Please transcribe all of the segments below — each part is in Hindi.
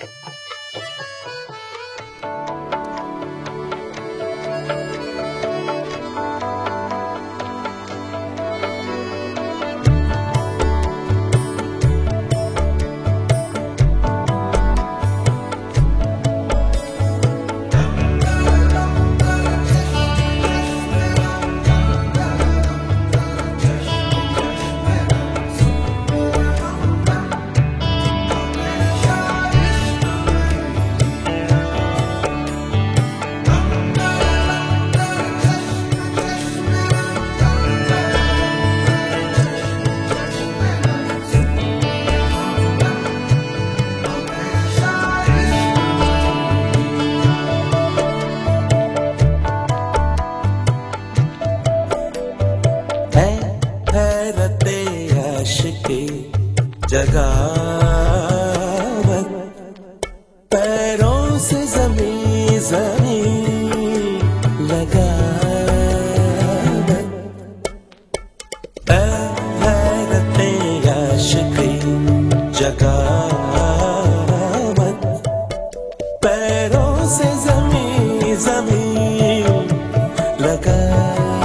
जगावत पैरों से ज़मीं ज़मीं लगावत हैरते आशिक़ी जगावत पैरों से ज़मीं ज़मीं लगावत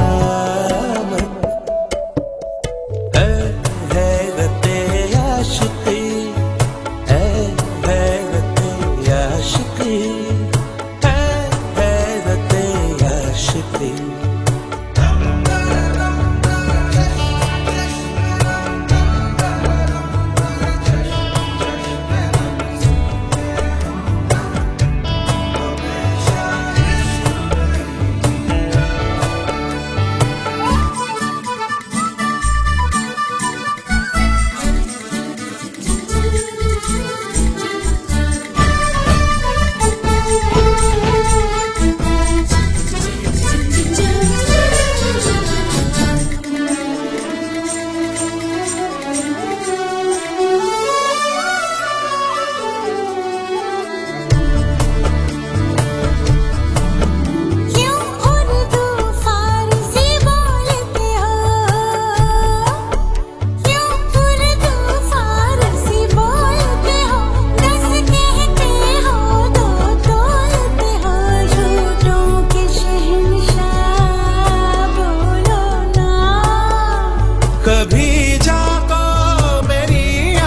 कभी जागो मेरी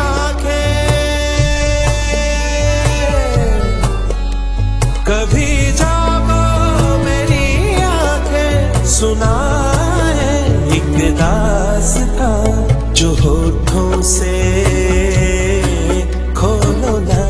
आँखें, कभी जागो मेरी आँखें, सुनाए एक दास्तां जो होठों से खोलो ना।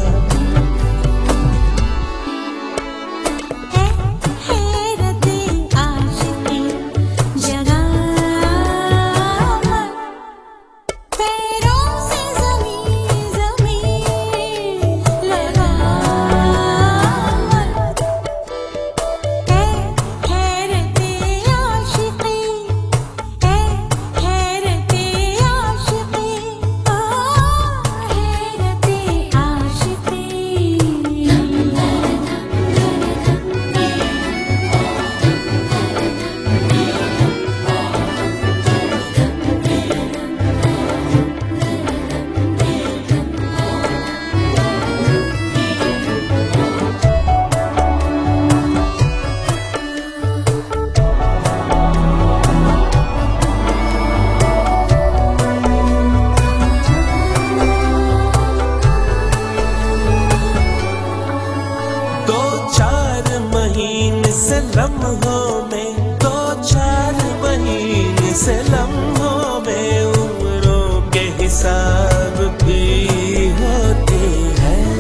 लम्हों में 2-4 महीने से लम्हों में उम्रों के हिसाब भी होते हैं।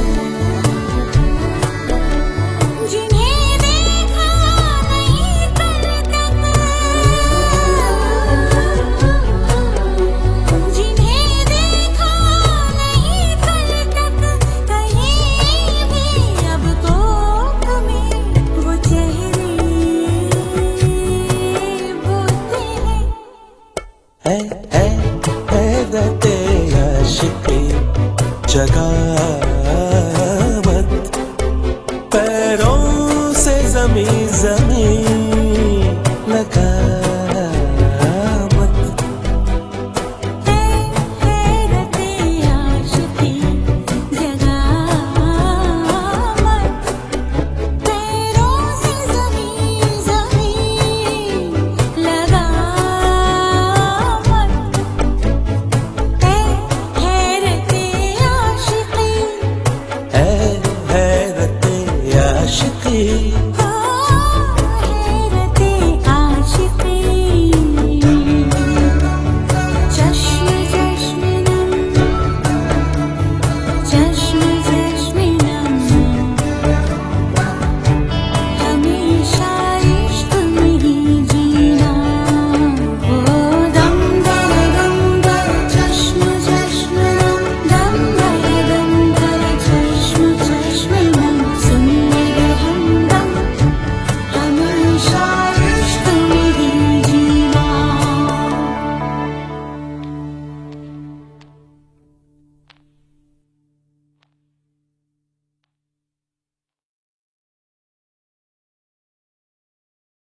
जिन्हें देखा नहीं कल तक, जिन्हें देखा नहीं कल तक, कहीं भी अब तो कभी वो चेहरे बोलते हैं। है दते आशिक़ी जगह